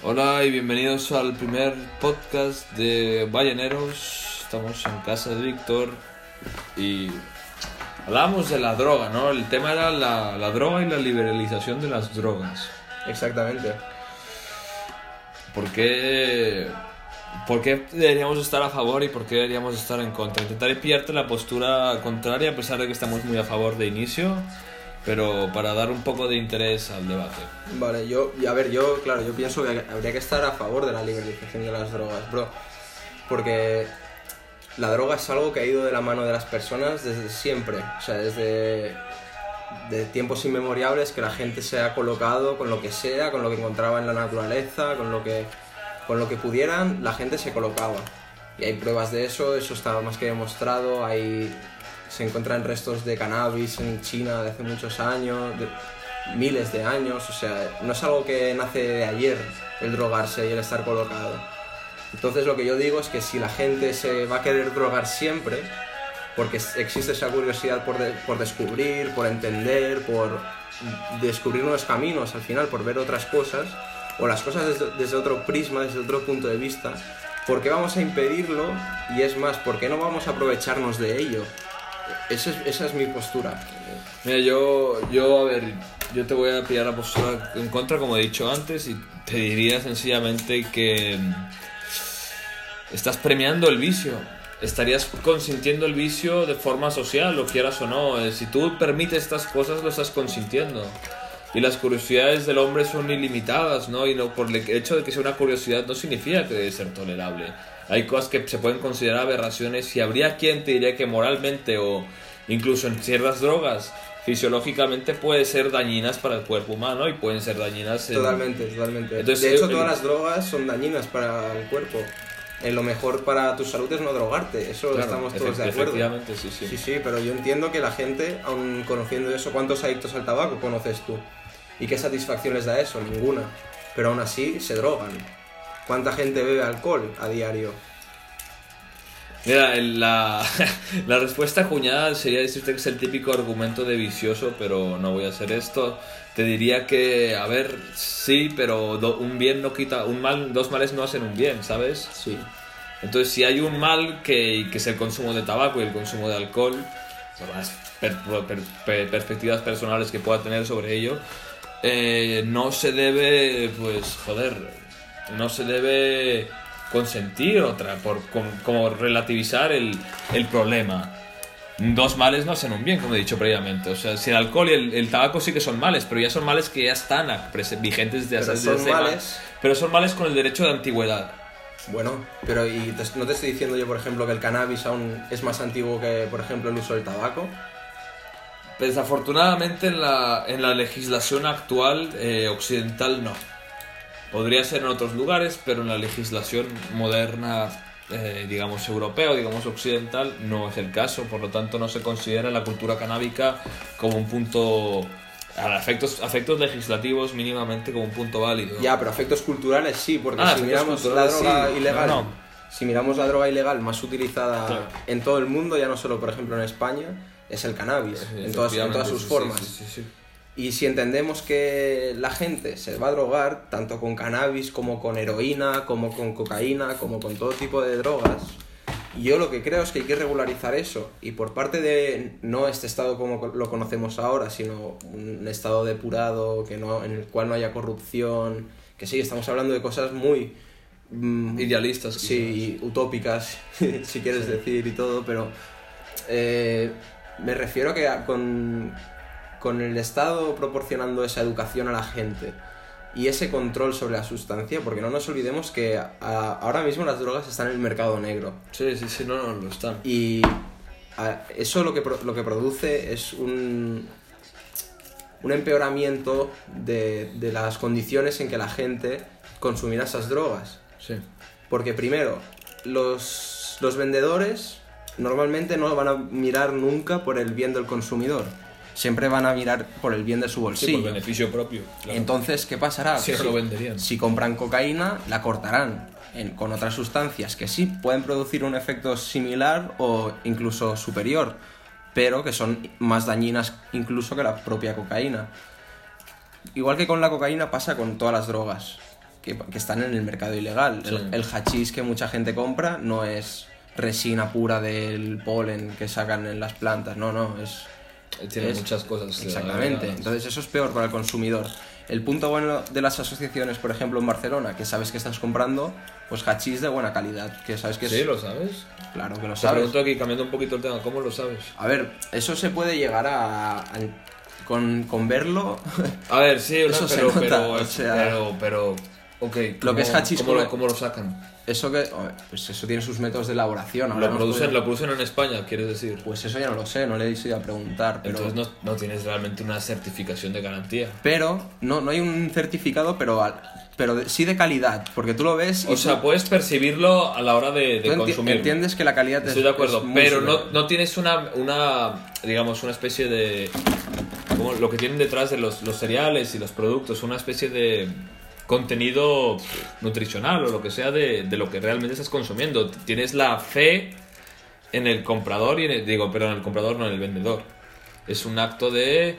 Hola y bienvenidos al primer podcast de Balleneros. Estamos en casa de Víctor y hablábamos de la droga, ¿no? El tema era la droga y la liberalización de las drogas. Exactamente. ¿Por qué deberíamos estar a favor y por qué deberíamos estar en contra? Intentaré pillarte la postura contraria a pesar de que estamos muy a favor de inicio, pero para dar un poco de interés al debate. Vale, yo pienso que habría que estar a favor de la liberalización de las drogas, bro. Porque la droga es algo que ha ido de la mano de las personas desde siempre. O sea, desde de tiempos inmemoriales que la gente se ha colocado con lo que sea, con lo que encontraba en la naturaleza, con lo que pudieran, la gente se colocaba. Y hay pruebas de eso está más que demostrado. Se encuentran restos de cannabis en China de hace muchos años, de miles de años. O sea, no es algo que nace de ayer el drogarse y el estar colocado. Entonces lo que yo digo es que si la gente se va a querer drogar siempre, porque existe esa curiosidad por descubrir, por entender, por descubrir nuevos caminos al final, por ver otras cosas, o las cosas desde otro prisma, desde otro punto de vista, ¿por qué vamos a impedirlo? Y es más, ¿por qué no vamos a aprovecharnos de ello? Esa es mi postura. Mira, yo te voy a pillar la postura en contra, como he dicho antes, y te diría sencillamente que estás premiando el vicio. Estarías consintiendo el vicio de forma social, lo quieras o no. Si tú permites estas cosas, lo estás consintiendo. Y las curiosidades del hombre son ilimitadas, ¿no? Y no, por el hecho de que sea una curiosidad no significa que debe ser tolerable. Hay cosas que se pueden considerar aberraciones y habría quien te diría que moralmente o incluso en ciertas drogas fisiológicamente pueden ser dañinas para el cuerpo humano y pueden ser dañinas Totalmente. Entonces, de hecho, todas las drogas son dañinas para el cuerpo. Lo mejor para tu salud es no drogarte, eso claro, estamos todos de acuerdo. Efectivamente, sí. Sí, pero yo entiendo que la gente, aun conociendo eso, ¿cuántos adictos al tabaco conoces tú? ¿Y qué satisfacción les da eso? Ninguna. Pero aún así se drogan. ¿Cuánta gente bebe alcohol a diario? Mira, la respuesta cuñada sería decirte que es el típico argumento de vicioso, pero no voy a hacer esto. Te diría que, a ver, sí, pero un bien no quita, dos males no hacen un bien, ¿sabes? Sí. Entonces, si hay un mal que es el consumo de tabaco y el consumo de alcohol, por las perspectivas personales que pueda tener sobre ello, no se debe, no se debe consentir como relativizar el problema. Dos males no hacen un bien, como he dicho previamente. O sea, si el alcohol y el tabaco sí que son males, pero ya son males que ya están vigentes desde hace pero son males con el derecho de antigüedad. Bueno, pero no te estoy diciendo yo, por ejemplo, que el cannabis aún es más antiguo que, por ejemplo, el uso del tabaco. Desafortunadamente en la legislación actual occidental no. Podría ser en otros lugares, pero en la legislación moderna, digamos europea o digamos occidental, no es el caso. Por lo tanto, no se considera la cultura canábica como un punto, a efectos legislativos mínimamente, como un punto válido. Ya, pero efectos culturales sí, porque si miramos la droga ilegal, si miramos la droga ilegal más utilizada claro, en todo el mundo, ya no solo por ejemplo en España, es el cannabis, en todas sus formas. Sí. Y si entendemos que la gente se va a drogar tanto con cannabis como con heroína, como con cocaína, como con todo tipo de drogas, yo lo que creo es que hay que regularizar eso. Y por parte de no este estado como lo conocemos ahora, sino un estado depurado, en el cual no haya corrupción, que sí, estamos hablando de cosas muy idealistas, sí, utópicas, si quieres decir y todo, pero me refiero a que con el Estado proporcionando esa educación a la gente y ese control sobre la sustancia, porque no nos olvidemos que ahora mismo las drogas están en el mercado negro. Sí, no lo están. Y eso lo que produce es un empeoramiento de las condiciones en que la gente consumirá esas drogas. Sí. Porque primero, los vendedores normalmente no van a mirar nunca por el bien del consumidor. Siempre van a mirar por el bien de su bolsillo. Sí, por beneficio propio. Claro. Entonces, ¿qué pasará? Sí, lo venderían. Si compran cocaína, la cortarán con otras sustancias que sí pueden producir un efecto similar o incluso superior, pero que son más dañinas incluso que la propia cocaína. Igual que con la cocaína pasa con todas las drogas. que están en el mercado ilegal. Sí. El hachís que mucha gente compra no es resina pura del polen que sacan en las plantas, no, Tiene muchas cosas. Exactamente, entonces eso es peor para el consumidor. El punto bueno de las asociaciones, por ejemplo en Barcelona, que sabes que estás comprando pues hachís de buena calidad, que sabes que Sí, es... ¿lo sabes? Claro que lo Te sabes. pregunto aquí, cambiando un poquito el tema, ¿cómo lo sabes? A ver, eso se puede llegar con verlo. A ver, sí, Eso se nota, o sea- pero, ok. Lo que es hachís, ¿cómo lo sacan? Eso que... pues eso tiene sus métodos de elaboración. Lo hablamos producen, de- lo producen en España, quieres decir. Pues eso ya no lo sé, no le he ido a preguntar, pero... Entonces no tienes realmente una certificación de garantía. Pero no hay un certificado, pero sí de calidad, porque tú lo ves y O sea, puedes percibirlo a la hora de tú consumir. entiendes que la calidad Estoy de acuerdo, es muy pero superior. no tienes digamos, una especie de... como lo que tienen detrás de los cereales y los productos, una especie de contenido nutricional o lo que sea de lo que realmente estás consumiendo. Tienes la fe en el comprador y en el comprador, no en el vendedor. Es un acto de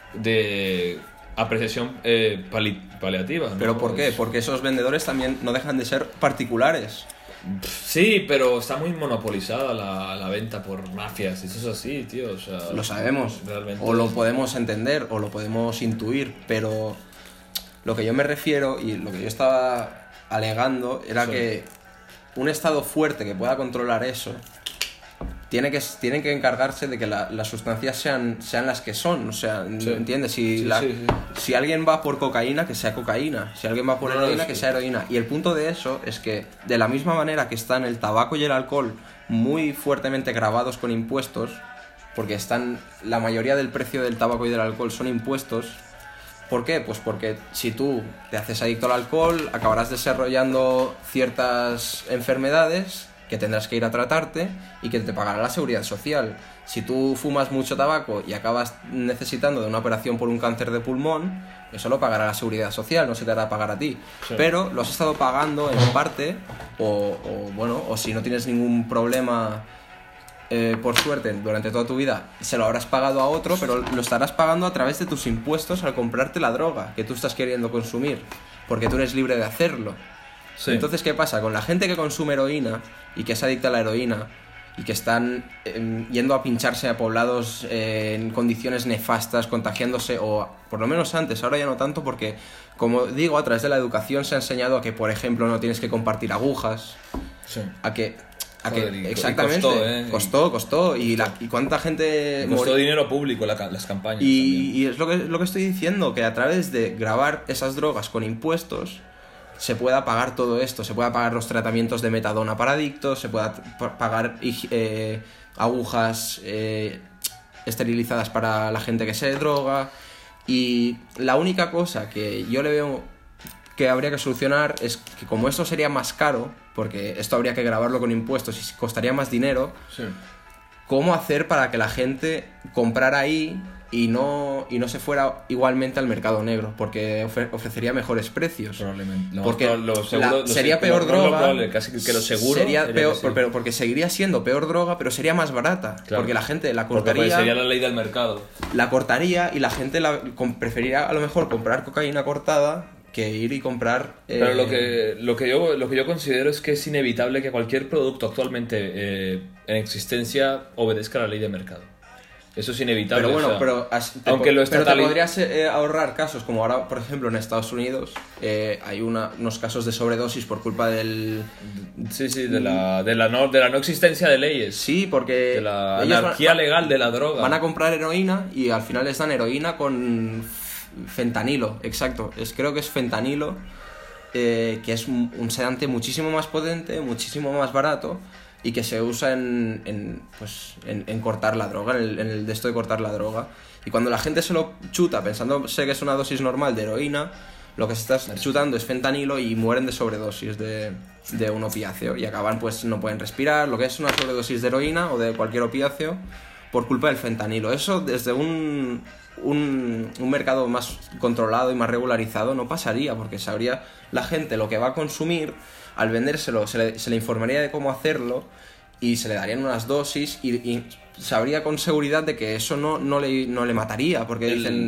apreciación paliativa, ¿no? ¿Pero por qué? Porque esos vendedores también no dejan de ser particulares. Sí, pero está muy monopolizada la venta por mafias. Eso es así, tío. O sea, Lo sabemos, realmente. o lo podemos entender, o lo podemos intuir, pero lo que yo me refiero y lo que yo estaba alegando era Sí. que un Estado fuerte que pueda controlar eso tiene que encargarse de que las sustancias sean las que son. O sea, Sí. ¿entiendes? Sí. Si alguien va por cocaína, que sea cocaína. Si alguien va por No, heroína, sí. que sea heroína. Y el punto de eso es que, de la misma manera que están el tabaco y el alcohol muy fuertemente gravados con impuestos, porque la mayoría del precio del tabaco y del alcohol son impuestos. ¿Por qué? Pues porque si tú te haces adicto al alcohol, acabarás desarrollando ciertas enfermedades que tendrás que ir a tratarte y que te pagará la seguridad social. Si tú fumas mucho tabaco y acabas necesitando de una operación por un cáncer de pulmón, eso lo pagará la seguridad social, no se te hará pagar a ti. Sí. Pero lo has estado pagando en parte, o si no tienes ningún problema, por suerte, durante toda tu vida, se lo habrás pagado a otro, pero lo estarás pagando a través de tus impuestos al comprarte la droga que tú estás queriendo consumir, porque tú eres libre de hacerlo. Sí. Entonces, ¿qué pasa? Con la gente que consume heroína y que es adicta a la heroína y que están yendo a pincharse a poblados en condiciones nefastas, contagiándose, o por lo menos antes, ahora ya no tanto, porque, como digo, a través de la educación se ha enseñado a que, por ejemplo, no tienes que compartir agujas, Sí. a que Joder, y exactamente costó y cuánta gente Costó murió. dinero público las campañas. Y es lo que estoy diciendo, que a través de gravar esas drogas con impuestos se pueda pagar todo esto, se pueda pagar los tratamientos de metadona para adictos, se pueda pagar agujas esterilizadas para la gente que se droga. Y la única cosa que yo le veo que habría que solucionar es que, como esto sería más caro, porque esto habría que grabarlo con impuestos y costaría más dinero, Sí. ¿cómo hacer para que la gente comprara ahí y no se fuera igualmente al mercado negro? Porque ofrecería mejores precios. Probablemente. Porque seguro, sería peor no, droga. probable, casi que lo seguro. Sería peor, que sí. porque seguiría siendo peor droga, pero sería más barata. Claro. Porque la gente la Porque cortaría, sería la ley del mercado. y la gente preferiría a lo mejor comprar cocaína cortada que ir y comprar... Pero lo que yo considero es que es inevitable que cualquier producto actualmente en existencia obedezca a la ley de mercado. Eso es inevitable. Pero bueno, o sea, pero aunque lo pero te estatali- podrías ahorrar casos, como ahora, por ejemplo, en Estados Unidos hay unos casos de sobredosis por culpa del... Sí, de la no existencia de leyes. Sí, porque De la ellos anarquía legal de la droga. van a comprar heroína y al final les dan heroína con fentanilo, exacto. Creo que es fentanilo, que es un sedante muchísimo más potente, muchísimo más barato y que se usa en cortar la droga, en el de esto de cortar la droga. Y cuando la gente se lo chuta pensándose que es una dosis normal de heroína, lo que se está chutando es fentanilo y mueren de sobredosis de un opiáceo y acaban, pues no pueden respirar, lo que es una sobredosis de heroína o de cualquier opiáceo por culpa del fentanilo. Eso desde un mercado más controlado y más regularizado no pasaría, porque sabría la gente lo que va a consumir, al vendérselo se le informaría de cómo hacerlo y se le darían unas dosis y sabría con seguridad de que eso no le mataría, porque dicen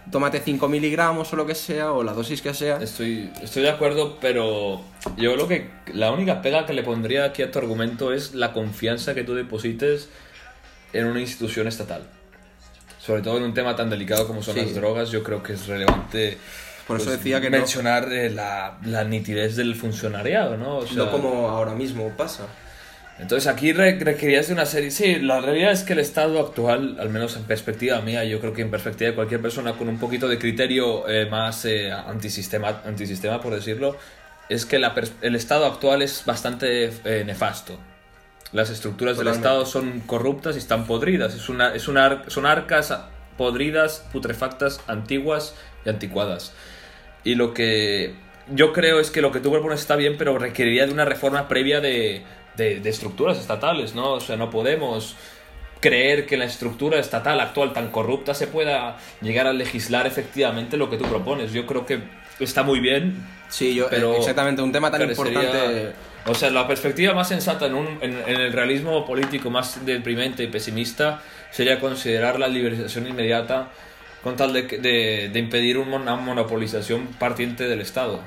tómate 5 miligramos o lo que sea, o la dosis que sea. Estoy de acuerdo, pero yo creo que la única pega que le pondría aquí a tu argumento es la confianza que tú deposites en una institución estatal. Sobre todo en un tema tan delicado como son las drogas, yo creo que es relevante por eso decía que mencionar la nitidez del funcionariado, ¿no? O sea, no como ahora mismo pasa. Entonces aquí requerías de una serie... Sí, la realidad es que el estado actual, al menos en perspectiva mía, yo creo que en perspectiva de cualquier persona con un poquito de criterio más antisistema, por decirlo, es que el estado actual es bastante nefasto. Las estructuras del estado son corruptas y están podridas. Son arcas podridas, putrefactas, antiguas y anticuadas. Y lo que yo creo es que lo que tú propones está bien, pero requeriría de una reforma previa de estructuras estatales, ¿no? O sea, no podemos creer que la estructura estatal actual tan corrupta se pueda llegar a legislar efectivamente lo que tú propones. Yo creo que está muy bien. Sí, pero exactamente, un tema tan importante... O sea, la perspectiva más sensata en el realismo político más deprimente y pesimista sería considerar la liberalización inmediata con tal de impedir una monopolización partiente del Estado.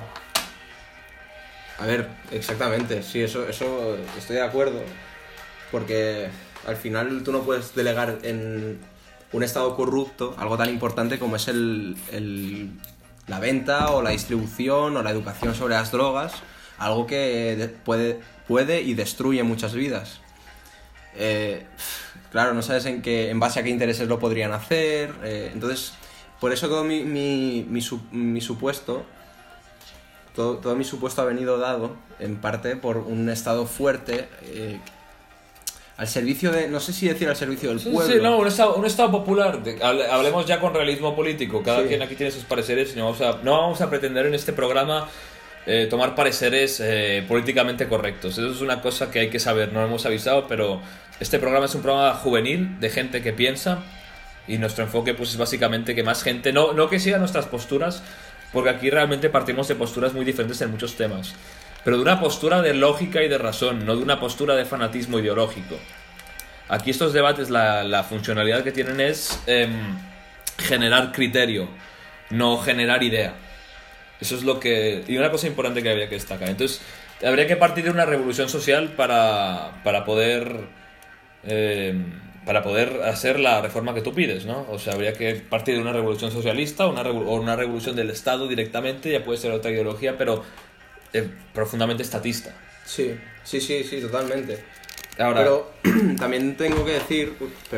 A ver, exactamente, sí, eso estoy de acuerdo, porque al final tú no puedes delegar en un estado corrupto algo tan importante como es la venta o la distribución o la educación sobre las drogas, algo que puede y destruye muchas vidas. Claro, no sabes en base a qué intereses lo podrían hacer, entonces por eso todo mi supuesto... Todo mi supuesto ha venido dado, en parte, por un Estado fuerte, al servicio de... No sé si decir al servicio del pueblo. Sí, no, un estado popular. Hablemos ya con realismo político. Cada quien aquí tiene sus pareceres y no vamos a pretender en este programa tomar pareceres políticamente correctos. Eso es una cosa que hay que saber, no lo hemos avisado, pero este programa es un programa juvenil, de gente que piensa, y nuestro enfoque pues es básicamente que más gente, no que siga nuestras posturas, porque aquí realmente partimos de posturas muy diferentes en muchos temas, pero de una postura de lógica y de razón, no de una postura de fanatismo ideológico. Aquí estos debates, la funcionalidad que tienen es generar criterio, no generar idea. Eso es lo que... Y una cosa importante que habría que destacar. Entonces, habría que partir de una revolución social para poder hacer la reforma que tú pides, ¿no? O sea, habría que partir de una revolución socialista o una revolución del Estado directamente, ya puede ser otra ideología, pero profundamente estatista. Sí, totalmente. Ahora, pero también tengo que decir,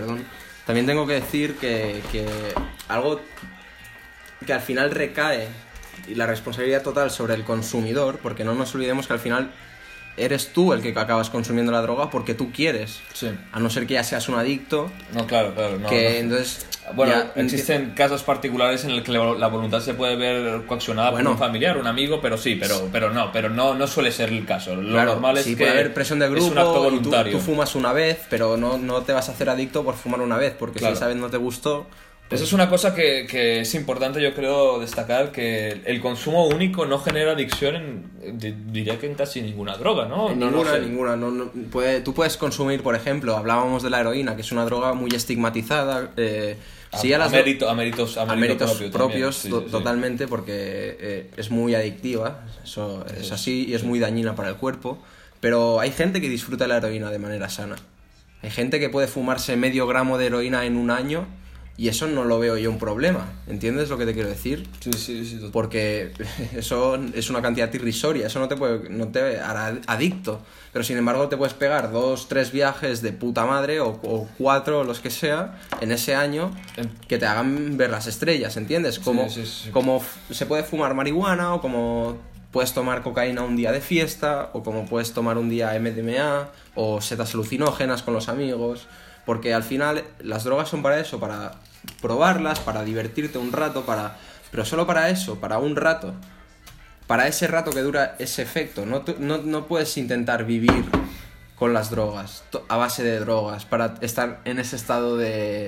que algo que al final recae y la responsabilidad total sobre el consumidor, porque no nos olvidemos que al final eres tú el que acabas consumiendo la droga porque tú quieres. Sí. A no ser que ya seas un adicto. No, claro. No, entonces... Bueno, existen casos particulares en el que la voluntad se puede ver coaccionada por un familiar, un amigo, pero no suele ser el caso. Lo normal es que puede haber presión de grupo, es un acto voluntario. Tú fumas una vez, pero no te vas a hacer adicto por fumar una vez, porque si esa vez no te gustó... Eso es una cosa que es importante, yo creo, destacar, que el consumo único no genera adicción diría que en casi ninguna droga, ¿no? Ninguna. Tú puedes consumir, por ejemplo, hablábamos de la heroína, que es una droga muy estigmatizada. A méritos propios también. Totalmente, sí. Porque es muy adictiva, eso es así, y es muy dañina para el cuerpo. Pero hay gente que disfruta de la heroína de manera sana. Hay gente que puede fumarse medio gramo de heroína en un año... Y eso no lo veo yo un problema, ¿entiendes lo que te quiero decir? Sí. Porque eso es una cantidad irrisoria, eso no te hará adicto. Pero sin embargo te puedes pegar 2-3 viajes de puta madre o 4, los que sea, en ese año, que te hagan ver las estrellas, ¿entiendes? Como se puede fumar marihuana, o como puedes tomar cocaína un día de fiesta, o como puedes tomar un día MDMA, o setas alucinógenas con los amigos... Porque al final las drogas son para eso, para probarlas, para divertirte un rato, pero solo para eso, para un rato. Para ese rato que dura ese efecto. No puedes intentar vivir con las drogas, a base de drogas, para estar en ese estado de...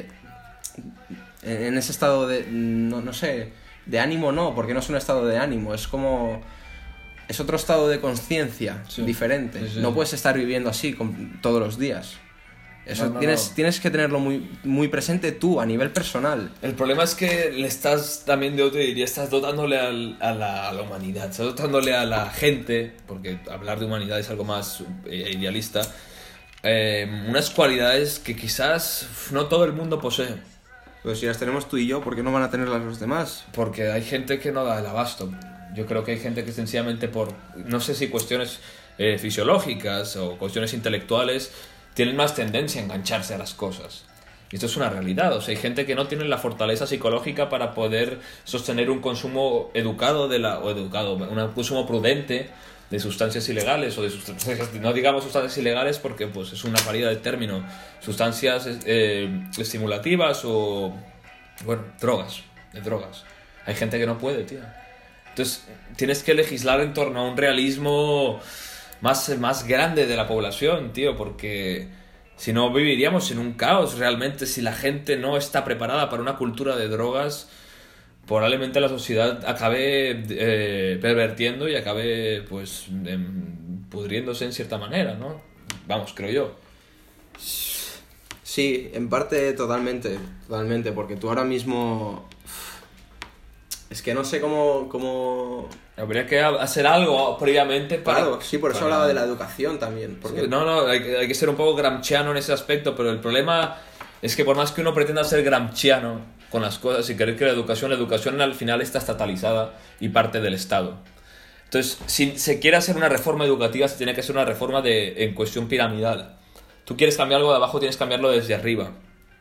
no sé, de ánimo no, porque no es un estado de ánimo, es como... Es otro estado de conciencia diferente. No puedes estar viviendo así todos los días. Eso No. tienes que tenerlo muy, muy presente tú, a nivel personal. El problema es que le estás también, yo te diría, estás dotándole a la humanidad, estás dotándole a la gente, porque hablar de humanidad es algo más idealista, unas cualidades que quizás no todo el mundo posee. Pero si las tenemos tú y yo, ¿por qué no van a tenerlas los demás? Porque hay gente que no da el abasto. Yo creo que hay gente que sencillamente por, no sé si cuestiones fisiológicas o cuestiones intelectuales, tienen más tendencia a engancharse a las cosas. Y esto es una realidad. O sea, hay gente que no tiene la fortaleza psicológica para poder sostener un consumo un consumo prudente de sustancias ilegales o de sustancias, no digamos sustancias ilegales porque pues es una paridad de término, sustancias estimulativas o, bueno, drogas. Hay gente que no puede, tío. Entonces, tienes que legislar en torno a un realismo más grande de la población, tío, porque si no viviríamos en un caos realmente. Si la gente no está preparada para una cultura de drogas, probablemente la sociedad acabe pervertiendo y acabe, pues, pudriéndose en cierta manera, ¿no? Vamos, creo yo. Sí, en parte totalmente, porque tú ahora mismo... Es que no sé cómo... Habría que hacer algo previamente para... Claro, sí, por eso hablaba de la educación también. Porque... Sí, no, hay que ser un poco gramsciano en ese aspecto, pero el problema es que por más que uno pretenda ser gramsciano con las cosas y querer que la educación al final está estatalizada y parte del Estado. Entonces, si se quiere hacer una reforma educativa, se tiene que hacer una reforma en cuestión piramidal. Tú quieres cambiar algo de abajo, tienes que cambiarlo desde arriba.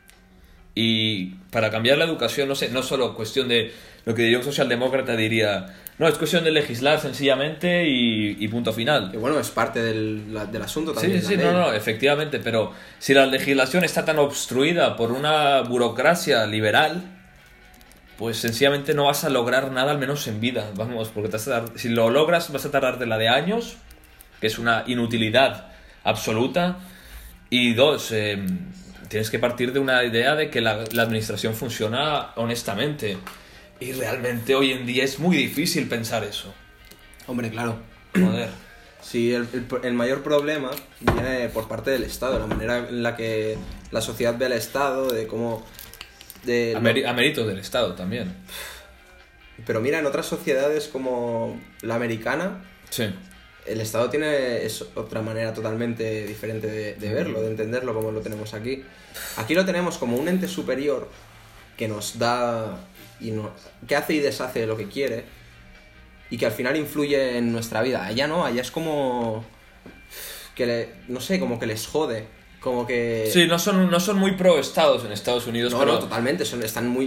Y para cambiar la educación, no sé, no solo cuestión de lo que diría un socialdemócrata, diría, no, es cuestión de legislar sencillamente y punto final. Que bueno, es parte del asunto también. Sí, no, efectivamente, pero si la legislación está tan obstruida por una burocracia liberal, pues sencillamente no vas a lograr nada, al menos en vida, vamos, porque si lo logras vas a tardarte la de años, que es una inutilidad absoluta, y dos, tienes que partir de una idea de que la administración funciona honestamente. Y realmente hoy en día es muy difícil pensar eso. Hombre, claro. Joder. Sí, el mayor problema viene por parte del Estado, la manera en la que la sociedad ve al Estado, de cómo... A mérito del Estado también. Pero mira, en otras sociedades como la americana... Sí. El Estado es otra manera totalmente diferente de verlo, de entenderlo como lo tenemos aquí. Aquí lo tenemos como un ente superior que nos da que hace y deshace lo que quiere y que al final influye en nuestra vida. Allá no, allá es como que no sé, como que les jode, como que... Sí, no son muy pro Estados en Estados Unidos. No, pero... no, totalmente, son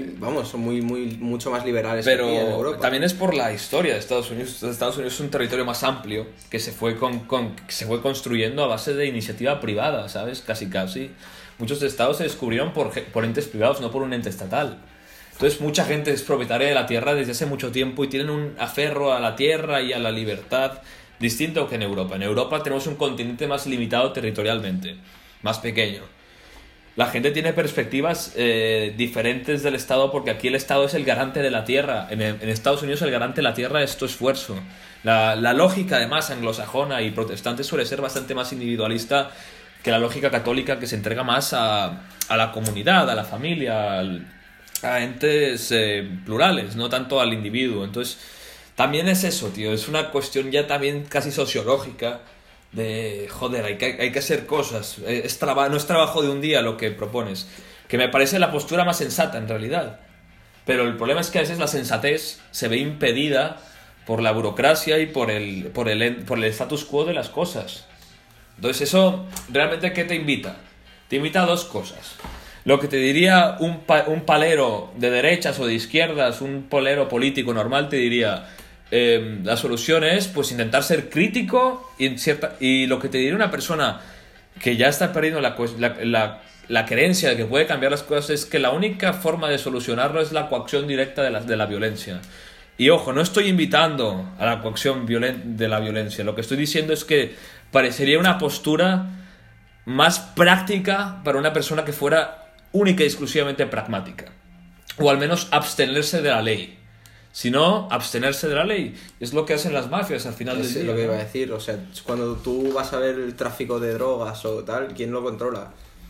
mucho más liberales pero que aquí en Europa. También es por la historia de Estados Unidos. Estados Unidos es un territorio más amplio que se fue construyendo a base de iniciativa privada, ¿sabes? Casi. Muchos estados se descubrieron por entes privados, no por un ente estatal. Entonces mucha gente es propietaria de la tierra desde hace mucho tiempo y tienen un aferro a la tierra y a la libertad distinto que en Europa. En Europa tenemos un continente más limitado territorialmente, más pequeño. La gente tiene perspectivas diferentes del Estado porque aquí el Estado es el garante de la tierra. En Estados Unidos el garante de la tierra es tu esfuerzo. La lógica además anglosajona y protestante suele ser bastante más individualista que la lógica católica, que se entrega más a la comunidad, a la familia, a entes plurales, no tanto al individuo. Entonces también es eso, tío, es una cuestión ya también casi sociológica de, joder, hay que hacer cosas, no es trabajo de un día lo que propones, que me parece la postura más sensata en realidad, pero el problema es que a veces la sensatez se ve impedida por la burocracia y por el status quo de las cosas. Entonces eso, ¿realmente qué te invita? Te invita a dos cosas. Lo que te diría un palero de derechas o de izquierdas, un palero político normal, te diría... la solución es pues intentar ser crítico y lo que te diría una persona que ya está perdiendo la creencia de que puede cambiar las cosas es que la única forma de solucionarlo es la coacción directa de la violencia. Y ojo, no estoy invitando a la coacción de la violencia, lo que estoy diciendo es que parecería una postura más práctica para una persona que fuera única y exclusivamente pragmática, o al menos abstenerse de la ley. Si no, abstenerse de la ley. Es lo que hacen las mafias al final del día. Es lo que iba a decir. O sea, cuando tú vas a ver el tráfico de drogas o tal, ¿quién lo controla?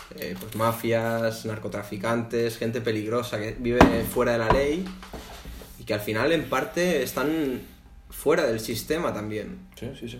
pues mafias, narcotraficantes, gente peligrosa que vive fuera de la ley y que al final en parte están fuera del sistema también. Sí.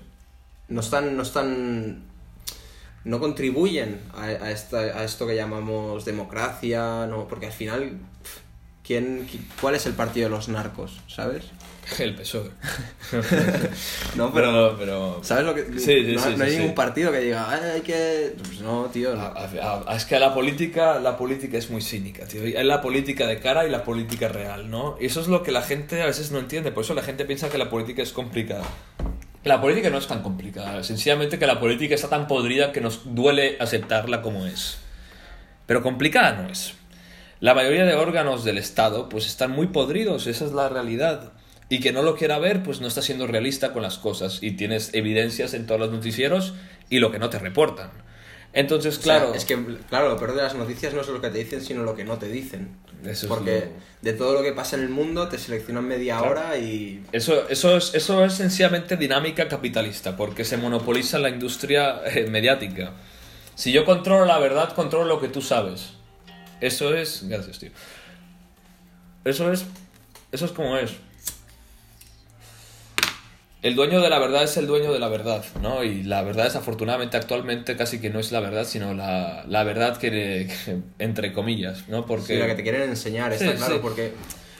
No contribuyen a esto que llamamos democracia, no, porque al final, ¿cuál es el partido de los narcos? ¿Sabes? El PSOE. No, pero ¿sabes lo que...? No hay ningún partido que diga, hay que... Pues no, tío. No. Es que la política es muy cínica, tío. Hay la política de cara y la política real, ¿no? Y eso es lo que la gente a veces no entiende. Por eso la gente piensa que la política es complicada. La política no es tan complicada. Sencillamente que la política está tan podrida que nos duele aceptarla como es. Pero complicada no es. La mayoría de órganos del Estado pues están muy podridos. Esa es la realidad. Y que no lo quiera ver, pues no está siendo realista con las cosas. Y tienes evidencias en todos los noticieros y lo que no te reportan. Entonces, claro... O sea, es que, claro, lo peor de las noticias no es lo que te dicen, sino lo que no te dicen. Eso porque de todo lo que pasa en el mundo te seleccionan media hora y... Eso es sencillamente dinámica capitalista, porque se monopoliza la industria mediática. Si yo controlo la verdad, controlo lo que tú sabes. Eso es... Gracias, tío. Eso es como es. El dueño de la verdad es el dueño de la verdad, ¿no? Y la verdad, desafortunadamente, actualmente casi que no es la verdad, sino la verdad que entre comillas, ¿no? Porque... Sí, la que te quieren enseñar, está claro, sí. Porque...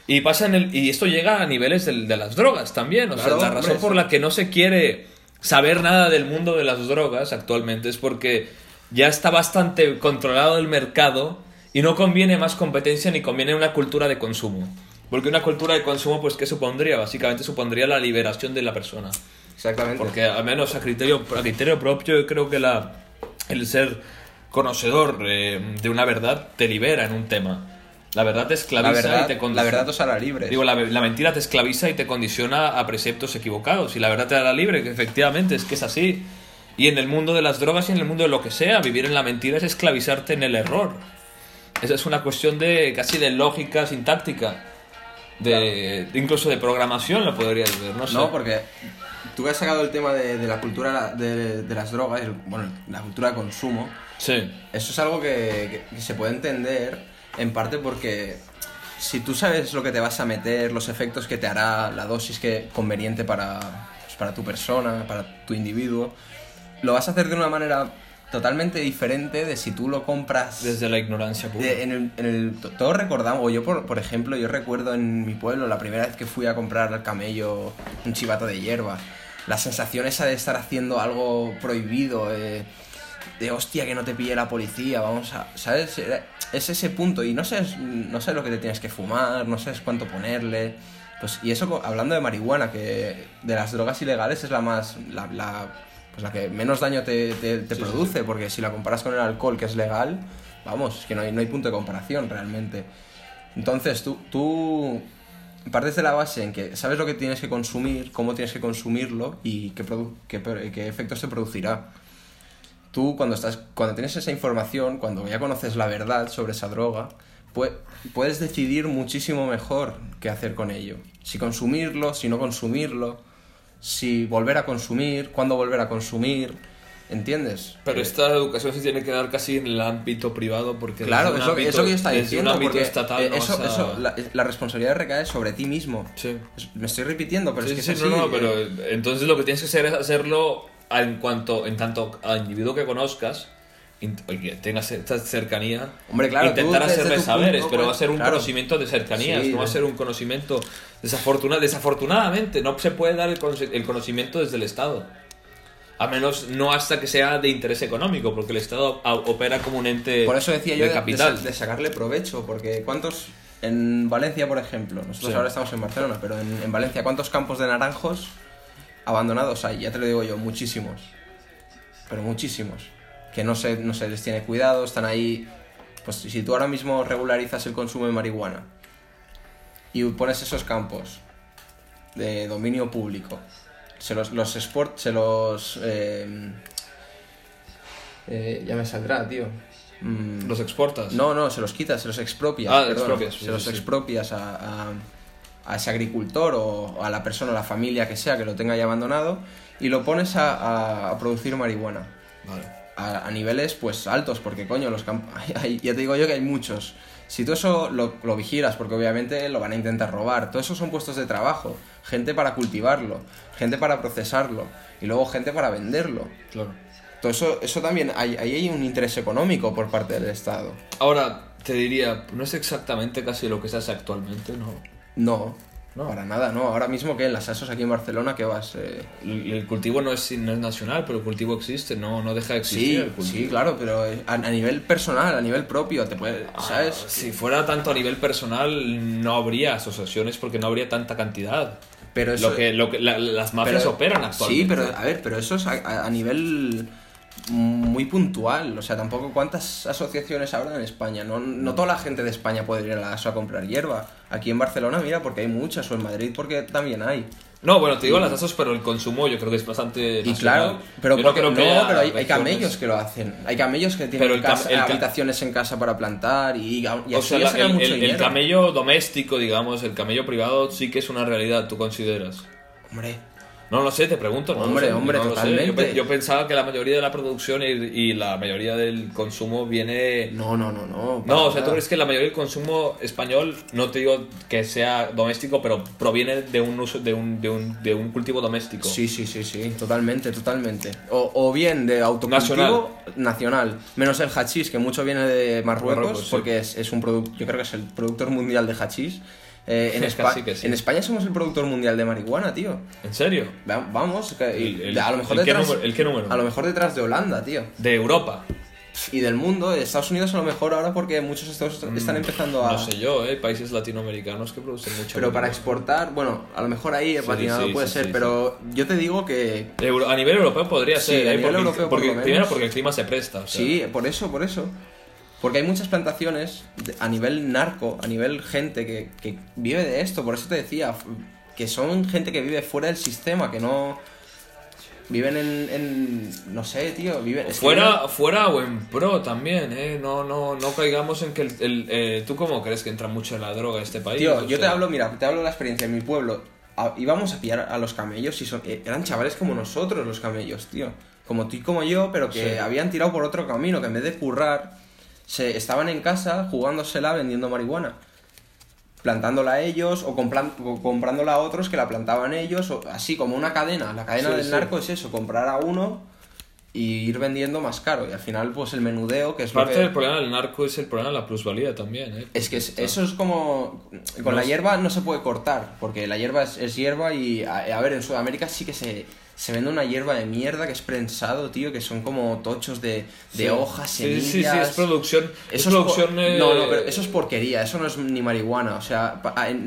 Y esto llega a niveles de las drogas también, claro, sea, la razón por la que no se quiere saber nada del mundo de las drogas actualmente es porque ya está bastante controlado el mercado y no conviene más competencia ni conviene una cultura de consumo. Porque una cultura de consumo, pues, ¿qué supondría? Básicamente supondría la liberación de la persona. Exactamente. Porque al menos a criterio propio, yo creo que el ser conocedor de una verdad te libera en un tema. La verdad te esclaviza y te condiciona. La verdad te hará libre. Digo, la mentira te esclaviza y te condiciona a preceptos equivocados. Y la verdad te hará libre, que efectivamente es que es así. Y en el mundo de las drogas y en el mundo de lo que sea, vivir en la mentira es esclavizarte en el error. Esa es una cuestión casi de lógica sintáctica. Incluso de programación lo podrías ver, no sé. No, porque tú que has sacado el tema de la cultura de las drogas, bueno, la cultura de consumo. Sí. Eso es algo que se puede entender en parte porque si tú sabes lo que te vas a meter, los efectos que te hará, la dosis conveniente para tu persona, para tu individuo, lo vas a hacer de una manera totalmente diferente de si tú lo compras desde la ignorancia pura. Todos recordamos, o yo por ejemplo, yo recuerdo en mi pueblo la primera vez que fui a comprar al camello un chivato de hierba, la sensación esa de estar haciendo algo prohibido, de hostia que no te pille la policía, ¿sabes? Es ese punto y no sé lo que te tienes que fumar, no sabes cuánto ponerle, pues, y eso hablando de marihuana, que de las drogas ilegales es la que menos daño te produce, porque si la comparas con el alcohol, que es legal, vamos, es que no hay punto de comparación realmente. Entonces tú partes de la base en que sabes lo que tienes que consumir, cómo tienes que consumirlo y qué efectos te producirá. Tú cuando tienes esa información, cuando ya conoces la verdad sobre esa droga, puedes decidir muchísimo mejor qué hacer con ello. Si consumirlo, si no consumirlo, si volver a consumir, cuándo volver a consumir, ¿entiendes? Pero esta educación se tiene que dar casi en el ámbito privado porque claro, eso que yo estaba diciendo, un ámbito porque estatal la responsabilidad recae sobre ti mismo. Sí. Me estoy repitiendo, pero sí, es que sí, es así. No, pero entonces lo que tienes que hacer es hacerlo en tanto al individuo que conozcas y que tengas esta cercanía. Hombre, claro, intentar hacerle saberes, punto, pero va a ser un claro, conocimiento de cercanías, sí, no va a ser un conocimiento desafortunadamente no se puede dar el conocimiento desde el Estado, a menos no hasta que sea de interés económico, porque el Estado opera como un ente por eso decía yo de capital, de sacarle provecho, porque ¿cuántos en Valencia, por ejemplo, nosotros ahora estamos en Barcelona, pero en Valencia, ¿cuántos campos de naranjos abandonados hay? Ya te lo digo yo, muchísimos, pero muchísimos, que no se les tiene cuidado, están ahí. Pues si tú ahora mismo regularizas el consumo de marihuana y pones esos campos de dominio público, ya me saldrá, tío. ¿Los exportas? No, se los quitas, se los expropias. Expropias a ese agricultor o a la persona, a la familia que sea que lo tenga ya abandonado, y lo pones a producir marihuana. Vale. a niveles pues altos, porque coño, ya te digo yo que hay muchos. Si tú eso lo vigilas, porque obviamente lo van a intentar robar, todo eso son puestos de trabajo, gente para cultivarlo, gente para procesarlo y luego gente para venderlo. Claro. Todo eso también, ahí hay un interés económico por parte del Estado. Ahora, te diría, no es exactamente casi lo que se hace actualmente, ¿no? No, para nada, no. Ahora mismo que en las ASOS aquí en Barcelona, ¿qué vas? El cultivo no es nacional, pero el cultivo existe, no deja de existir. Sí, claro, pero a nivel personal, a nivel propio, te puede, ¿sabes? Si fuera tanto a nivel personal, no habría asociaciones porque no habría tanta cantidad. Pero eso, las mafias operan actualmente. Sí, pero a ver, pero eso es a nivel muy puntual. O sea, tampoco cuántas asociaciones habrá en España. No toda la gente de España puede ir a la ASO a comprar hierba. Aquí en Barcelona, mira, porque hay muchas, o en Madrid porque también hay. No, bueno, te digo las ASOS, pero el consumo yo creo que es bastante y nacional. Claro, pero hay regiones. camellos que lo hacen. Hay camellos que tienen habitaciones en casa para plantar y o así sea, sacan mucho dinero. El camello doméstico, digamos, el camello privado sí que es una realidad, ¿tú consideras? Hombre... No lo sé, te pregunto. Hombre, totalmente. Yo pensaba que la mayoría de la producción y la mayoría del consumo viene... No. No, o sea, ¿tú crees que la mayoría del consumo español, no te digo que sea doméstico, pero proviene de un uso de un cultivo doméstico? Sí, totalmente. O bien de autocultivo nacional. Menos el hachís, que mucho viene de Marruecos, sí. Porque es un producto, yo creo que es el productor mundial de hachís. En España somos el productor mundial de marihuana, tío. ¿En serio? Vamos, a lo mejor detrás... ¿El qué número? A lo mejor detrás de Holanda, tío. De Europa. Y del mundo, de Estados Unidos a lo mejor ahora porque muchos estados están empezando a... No sé yo, países latinoamericanos que producen mucho. Pero para exportar, bueno, a lo mejor ahí patinado puede ser, pero yo te digo que... A nivel europeo podría ser, a nivel europeo primero porque el clima se presta. O sea. Sí, por eso. Porque hay muchas plantaciones a nivel narco, a nivel gente que vive de esto. Por eso te decía, que son gente que vive fuera del sistema, que no... Viven en no sé, tío, viven... Fuera o en pro también, No caigamos en que ¿tú cómo crees que entra mucho la droga en este país? Tío, yo te hablo de la experiencia en mi pueblo. Íbamos a pillar a los camellos y eran chavales como nosotros los camellos, tío. Como tú y como yo, pero que habían tirado por otro camino, que en vez de currar... estaban en casa jugándosela vendiendo marihuana, plantándola a ellos o comprándola a otros que la plantaban ellos, o así como una cadena. La cadena del narco es eso, comprar a uno y ir vendiendo más caro, y al final pues el menudeo, que es parte del problema del narco es el problema de la plusvalía también, Es que eso es como con la hierba no se puede cortar, porque la hierba es hierba y a ver, en Sudamérica sí que se vende una hierba de mierda que es prensado, tío, que son como tochos de hojas, semillas... Sí, es producción... No, pero eso es porquería, eso no es ni marihuana. O sea,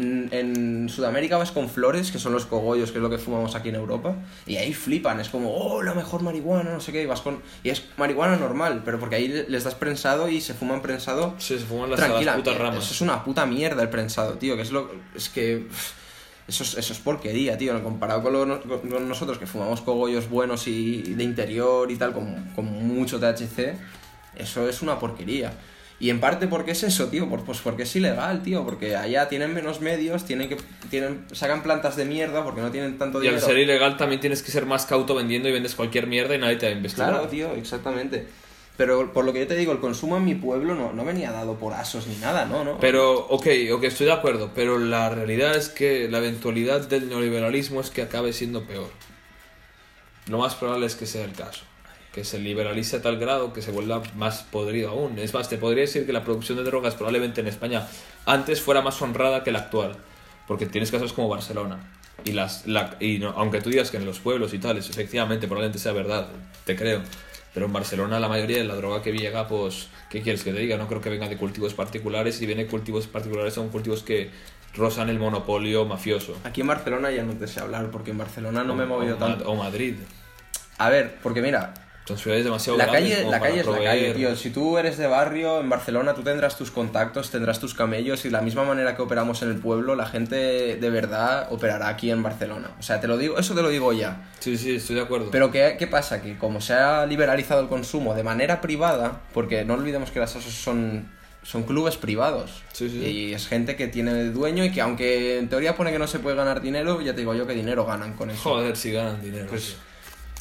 en Sudamérica vas con flores, que son los cogollos, que es lo que fumamos aquí en Europa, y ahí flipan, es como, oh, la mejor marihuana, no sé qué, y es marihuana normal, pero porque ahí les das prensado y se fuman prensado... Sí, se fuman las putas ramas. Eso es una puta mierda el prensado, tío, Eso es porquería, tío, comparado con nosotros que fumamos cogollos buenos y de interior y tal, con mucho THC, eso es una porquería. Y en parte, ¿por qué es eso, tío? Pues porque es ilegal, tío, porque allá tienen menos medios, sacan plantas de mierda porque no tienen tanto dinero. Y al ser ilegal también tienes que ser más cauto vendiendo y vendes cualquier mierda y nadie te va a investigar. Claro, tío, exactamente. Pero por lo que yo te digo, el consumo en mi pueblo no venía dado por asos ni nada, ¿no? Pero, ok, estoy de acuerdo, pero la realidad es que la eventualidad del neoliberalismo es que acabe siendo peor. Lo más probable es que sea el caso. Que se liberalice a tal grado que se vuelva más podrido aún. Es más, te podría decir que la producción de drogas probablemente en España antes fuera más honrada que la actual. Porque tienes casos como Barcelona. Aunque tú digas que en los pueblos y tales, efectivamente, probablemente sea verdad, te creo. Pero en Barcelona la mayoría de la droga que llega, pues, ¿qué quieres que te diga? No creo que venga de cultivos particulares. Si viene de cultivos particulares son cultivos que rozan el monopolio mafioso. Aquí en Barcelona ya no te sé hablar, porque en Barcelona no me he movido tanto. O Madrid. A ver, porque mira... Son ciudades demasiado la grandes calle es la calle, tío. Si tú eres de barrio, en Barcelona tú tendrás tus contactos, tendrás tus camellos, y de la misma manera que operamos en el pueblo, la gente de verdad operará aquí en Barcelona. O sea, eso te lo digo ya. Sí, estoy de acuerdo. Pero ¿qué pasa? Que como se ha liberalizado el consumo de manera privada, porque no olvidemos que las ASOS son clubes privados. Sí. Y es gente que tiene dueño y que aunque en teoría pone que no se puede ganar dinero, ya te digo yo que dinero ganan con eso. Joder, si ganan dinero. Pues...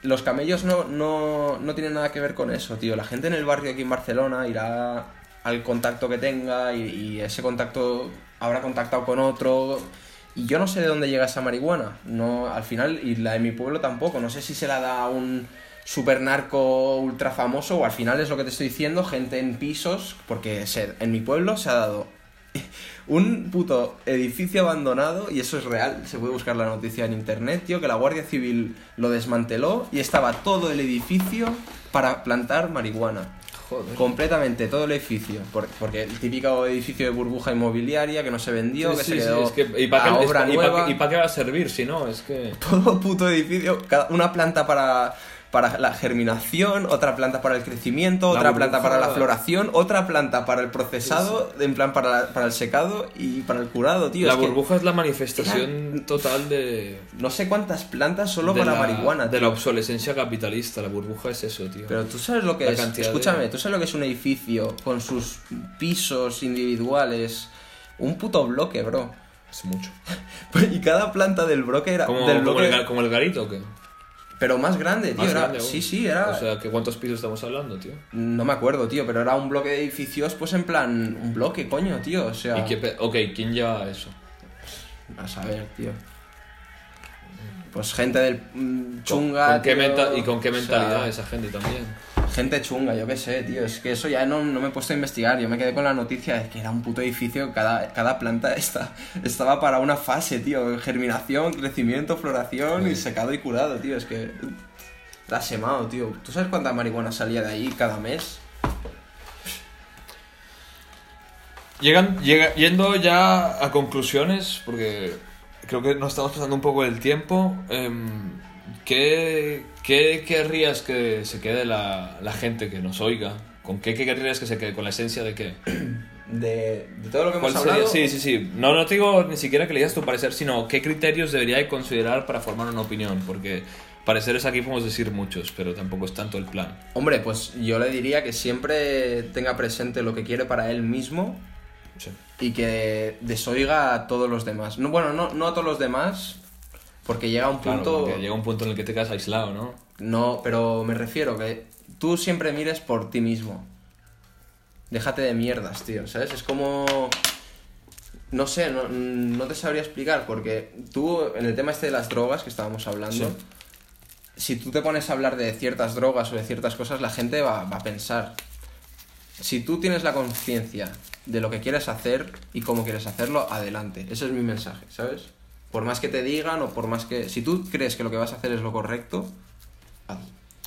los camellos no tienen nada que ver con eso, tío. La gente en el barrio aquí en Barcelona irá al contacto que tenga y ese contacto habrá contactado con otro. Y yo no sé de dónde llega esa marihuana. No, al final, y la de mi pueblo tampoco. No sé si se la da a un super narco ultra famoso o al final es lo que te estoy diciendo, gente en pisos, porque en mi pueblo se ha dado un puto edificio abandonado, y eso es real, se puede buscar la noticia en internet, tío, que la Guardia Civil lo desmanteló y estaba todo el edificio para plantar marihuana. Joder. Completamente, todo el edificio. Porque el típico edificio de burbuja inmobiliaria que no se vendió, que se quedó ¿y para qué, obra nueva. ¿Y para qué va a servir si no? Es que... Todo puto edificio, una planta para la germinación, otra planta para el crecimiento, otra planta para la floración, otra planta para el procesado, en plan para el secado y para el curado, tío. La burbuja es la manifestación total de... No sé cuántas plantas solo para marihuana, tío. De la obsolescencia capitalista, la burbuja es eso, tío. Pero tú sabes lo que es, escúchame, tú sabes lo que es un edificio con sus pisos individuales, un puto bloque, bro. Es mucho. Y cada planta del bloque era... ¿Como el garito o qué? Pero más grande, tío. Sí, era... O sea, ¿que cuántos pisos estamos hablando, tío? No me acuerdo, tío, pero era un bloque de edificios, pues en plan... Un bloque, coño, tío, o sea... ¿Quién lleva eso? A saber, tío. Pues gente del chunga, ¿Y con qué mentalidad esa gente también? Gente chunga, yo qué sé, tío. Es que eso ya no me he puesto a investigar. Yo me quedé con la noticia de que era un puto edificio. Cada planta estaba para una fase, tío. Germinación, crecimiento, floración y secado y curado, tío. Es que... La semado, tío. ¿Tú sabes cuánta marihuana salía de ahí cada mes? Yendo ya a conclusiones, porque creo que nos estamos pasando un poco el tiempo. ¿Qué querrías que se quede la gente que nos oiga? ¿Con qué querrías que se quede? ¿Con la esencia de qué? De todo lo que hemos hablado. Sí. No te digo ni siquiera que le digas tu parecer, sino qué criterios debería de considerar para formar una opinión, porque pareceres aquí podemos decir muchos, pero tampoco es tanto el plan. Hombre, pues yo le diría que siempre tenga presente lo que quiere para él mismo. Sí. Y que desoiga a todos los demás. No a todos los demás, porque llega un punto... Claro, llega un punto en el que te quedas aislado, ¿no? No, pero me refiero que tú siempre mires por ti mismo. Déjate de mierdas, tío, ¿sabes? Es como... No sé, no te sabría explicar, porque tú, en el tema este de las drogas que estábamos hablando, sí. Si tú te pones a hablar de ciertas drogas o de ciertas cosas, la gente va a pensar. Si tú tienes la conciencia de lo que quieres hacer y cómo quieres hacerlo, adelante. Ese es mi mensaje, ¿sabes? Por más que te digan o por más que... Si tú crees que lo que vas a hacer es lo correcto, hazlo.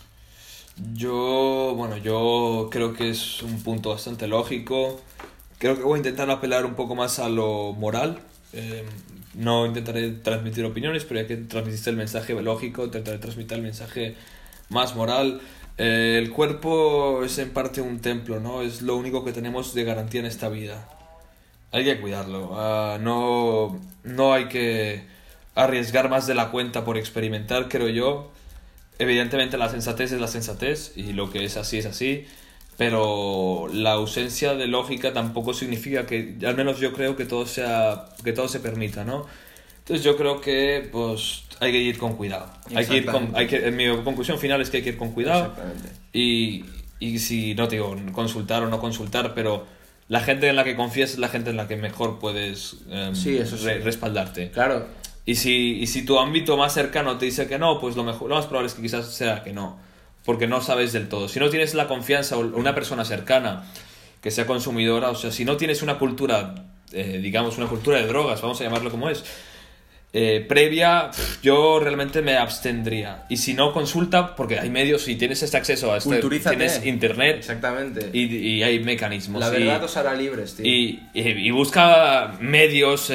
Yo creo que es un punto bastante lógico. Creo que voy a intentar apelar un poco más a lo moral. No intentaré transmitir opiniones, pero ya que transmitiste el mensaje lógico, intentaré transmitir el mensaje más moral. El cuerpo es en parte un templo, ¿no? Es lo único que tenemos de garantía en esta vida. Hay que cuidarlo. No hay que arriesgar más de la cuenta por experimentar, creo yo. Evidentemente la sensatez es la sensatez y lo que es así, pero la ausencia de lógica tampoco significa que, al menos yo creo que todo se permita, ¿no? Entonces yo creo que pues hay que ir con cuidado. Mi conclusión final es que hay que ir con cuidado. Exactamente. Y si no te digo consultar o no consultar, pero la gente en la que confías es la gente en la que mejor puedes respaldarte. Claro. Y si tu ámbito más cercano te dice que no, pues lo más probable es que quizás sea que no, porque no sabes del todo. Si no tienes la confianza o una persona cercana que sea consumidora, o sea, si no tienes una cultura, digamos una cultura de drogas, vamos a llamarlo como es, previa, yo realmente me abstendría. Y si no, consulta, porque hay medios, si tienes este acceso a tienes internet. Exactamente. Y hay mecanismos. La verdad os hará libres, tío. Y busca medios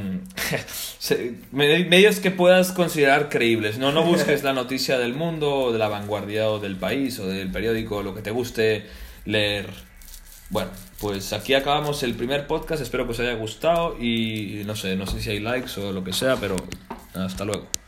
medios que puedas considerar creíbles. No busques la noticia del Mundo, o de La Vanguardia, o del País, o del periódico, lo que te guste leer. Bueno, pues aquí acabamos el primer podcast, espero que os haya gustado y no sé si hay likes o lo que sea, pero hasta luego.